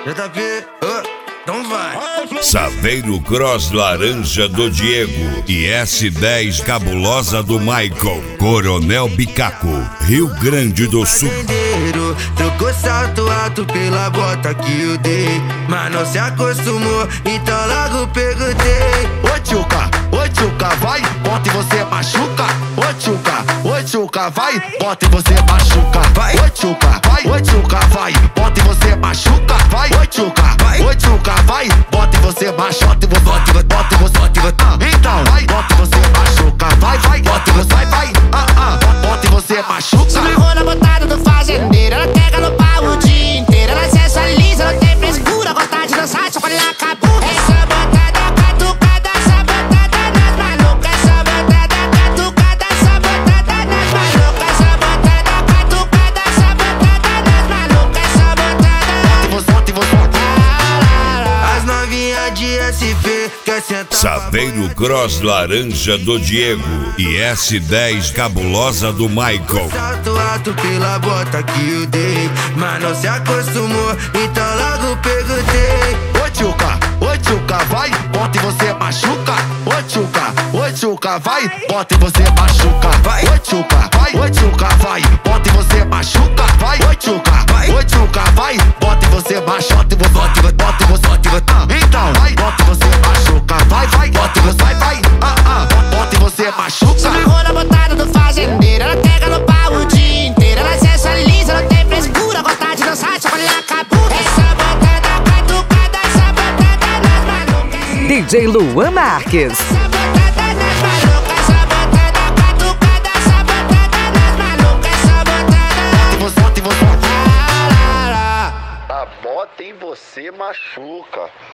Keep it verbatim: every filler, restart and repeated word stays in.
J P, oh, então vai. Saveiro Cross laranja do Diego e S dez cabulosa do Michael. Coronel Bicaco, Rio Grande do Sul. Trocou salto alto pela bota que eu dei, mas não se acostumou, então logo perguntei. Ô tchuca, ô tchuca, vai, bota e você machuca. Ô tchuca, ô tchuca, vai, bota e você machuca. Vai. Ô tchuca, vai, ô tchuca, vai, bota e você machuca. Vai, ô tchuca, Vai. ô tchuca, vai, bota e você machuca. Bota e você, bota e você, bota e você. Ah, então, vai, bota e você machuca. Vai, vai, bota e você, vai, vai. Ah, ah, bota e você machuca. Se amarrou na botada do fazendeiro, ela pega no pau o dia inteiro. Ela sensualiza, não tem frescura, gosta de dançar, só quando ela acabou. Essa botada catucada, essa botada nas malucas. Essa botada catucada, essa botada nas malucas. Essa botada catucada, essa botada nas malucas. Essa botada. Bota e você, bota e você. As novinhas de S P quer sentar. Saveiro Cross laranja do Diego e S dez cabulosa do Michael. Salto alto pela bota que eu dei, mas não se acostumou, então logo perguntei. Ô tchuca, ô tchuca, vai, bota e você machuca. Ô tchuca, ô tchuca, vai, bota e você machuca. Vai. Ô tchuca, vai, ô tchuca, vai, bota e você machuca. Vai, ô tchuca, Vai. ô tchuca, vai, bota e você machuca. Bota e você, bota e você, bota e você. Ah, então, vai, bota e você machuca. Vai, vai, bota e você, vai, vai. Ah, ah, bota e você Se machuca. amarrou na botada do fazendeiro, ela pega no pau o dia inteiro. Ela sensualiza, não tem frescura, gosta de dançar, só quando ela acabou. Essa botada catucada, essa botada nas malucas. D J Luan Marques. Essa botada nas malucas, essa botada catucada, essa botada nas malucas. Essa botada. Bota e você, bota e você. Ah, lá, lá. A bota em você machuca.